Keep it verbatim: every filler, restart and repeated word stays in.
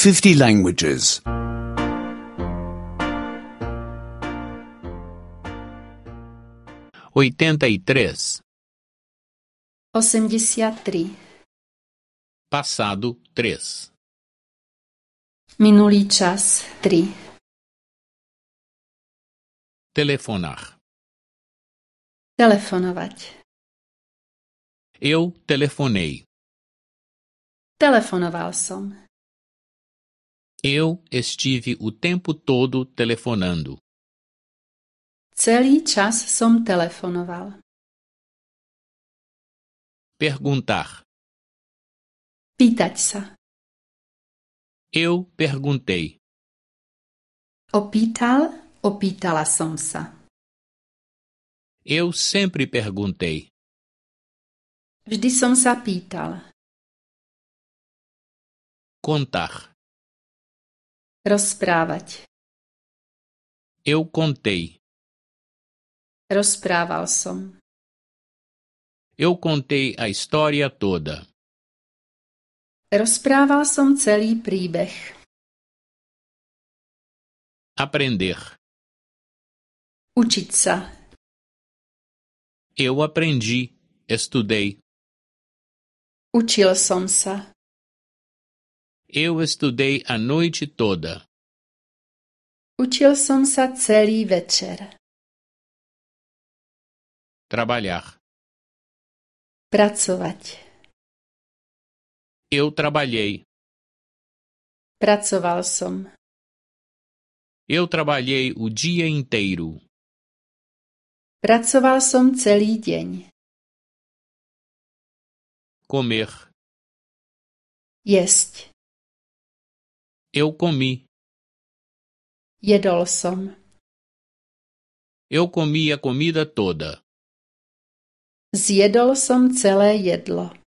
fifty languages. oitenta e três. osemdesiat tri. Passado três. Minulý čas tri. Telefonar. Telefonovať. Eu telefonei. Telefonoval som. Eu estive o tempo todo telefonando. Celý čas som telefonoval. Perguntar. Pýtať sa. Eu perguntei. Opýtal, opýtala som sa. Eu sempre perguntei. Vždy som sa pýtal. Contar. Rozprávať. Eu contei. Rozprával som. Eu contei a história toda. Rozprával som celý príbeh. Aprender. Učiť sa. Eu aprendi, estudei. Učil som sa. Eu estudei a noite toda. Učil som sa celý večer. Trabalhar. Pracovať. Eu trabalhei. Pracoval som. Eu trabalhei o dia inteiro. Pracoval som celý deň. Comer. Jesť. Eu comi. Jedol som. Eu comi a comida toda. Zjedol som celé jedlo.